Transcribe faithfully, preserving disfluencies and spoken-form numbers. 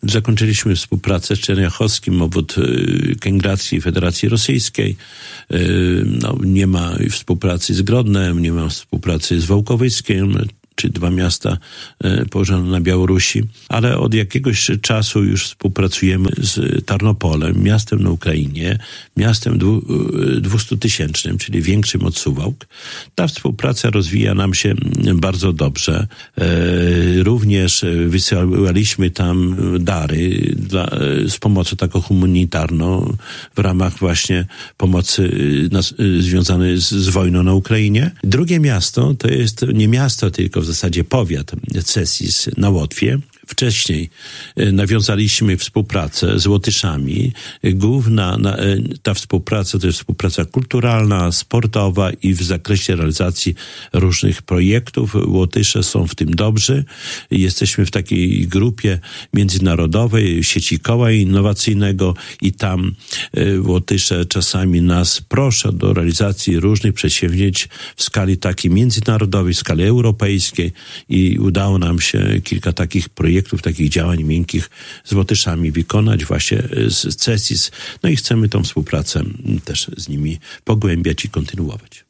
Zakończyliśmy współpracę z Czerniachowskim, obwód Kęgracji Federacji Rosyjskiej. No, nie ma współpracy z Grodnem, nie ma współpracy z Wołkowyckiem, czy dwa miasta położone na Białorusi, ale od jakiegoś czasu już współpracujemy z Tarnopolem, miastem na Ukrainie, miastem dwustutysięcznym, czyli większym od Suwałk. Ta współpraca rozwija nam się bardzo dobrze. Również wysyłaliśmy tam dary dla, z pomocą taką humanitarną w ramach właśnie pomocy nas, związanej z, z wojną na Ukrainie. Drugie miasto to jest nie miasto, tylko w zasadzie powiat Cesis na Łotwie. Wcześniej nawiązaliśmy współpracę z Łotyszami. Główna na, ta współpraca to jest współpraca kulturalna, sportowa i w zakresie realizacji różnych projektów. Łotysze są w tym dobrzy. Jesteśmy w takiej grupie międzynarodowej, sieci koła innowacyjnego i tam Łotysze czasami nas proszą do realizacji różnych przedsięwzięć w skali takiej międzynarodowej, w skali europejskiej i udało nam się kilka takich projektów takich działań miękkich z Łotyszami wykonać właśnie z Cesis. No i chcemy tą współpracę też z nimi pogłębiać i kontynuować.